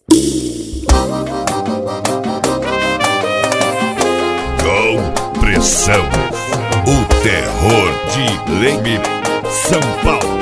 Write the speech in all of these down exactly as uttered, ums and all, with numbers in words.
Com pressão, o terror de Leme, São Paulo.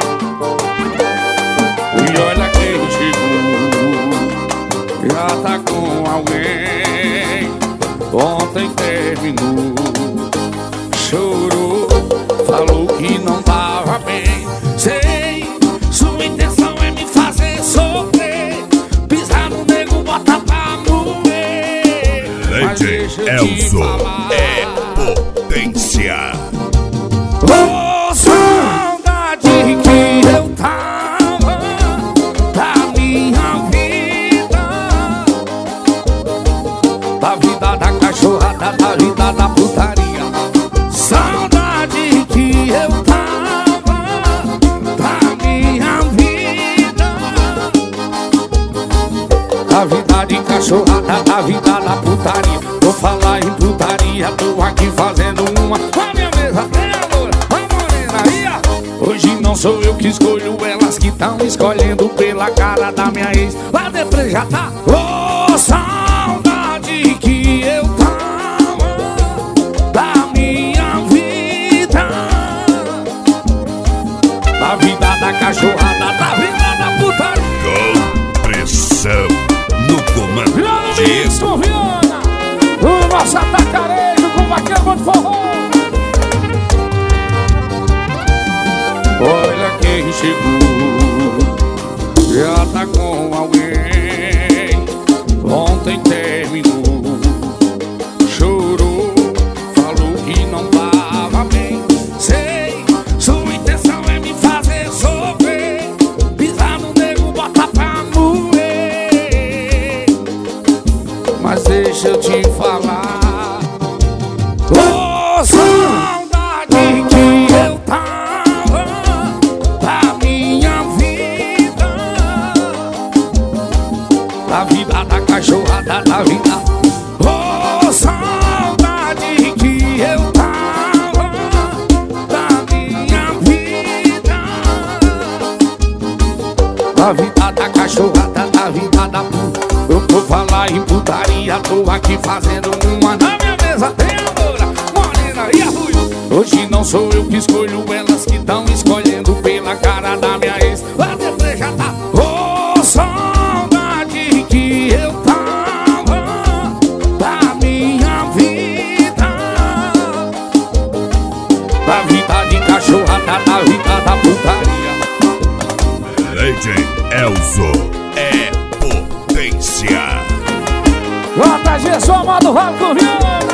E olha quem chegou, já tá com alguém. Ontem terminou, chorou, falou que não tava bem. Sei, sua intenção é me fazer sofrer, pisar no nego, bota pra moer. Lady Elzo é potência. Oh, saudade que eu tava da minha vida, da vida da cachorrada, da vida da putaria. Saudade que eu tava da minha vida, da vida de cachorrada, da vida da putaria. Vou falar em putaria, tô aqui fazendo uma. A minha mesa tem a loura, a morena aí, ó. Hoje não sou eu que escolho, elas que tão escolhendo pela cara da minha ex. Lá depois já tá. Oh, saudade que eu tava da minha vida, da vida da cachorrada, da vida da putaria. Com pressão, no comando de Isso, Viana, o nosso atacarejo com vaqueiro de forró. Olha quem chegou, já tá com alguém. Ontem terminou, chorou, falou que não tava bem. Sei, sua intenção é me fazer sofrer, pisar no nego, bota pra moer. Mas deixa eu te falar, oh, saudade que eu tava da minha vida, da vida da cachorrada, da vida. Oh, saudade que eu tava da minha vida, da vida da cachorrada, da vida da puta. Eu vou falar em putaria, tô aqui fazendo uma. Na minha mesa tem a loura, morena e a ruiva. Hoje não sou eu que escolho, elas que tão escolhendo pela cara da minha ex. Lá depois já tá. Oh, saudade que eu tava da minha vida, da vida de cachorrada, da vida da putaria. Lady Elzo é potência. J G, sou amado Rato Viana.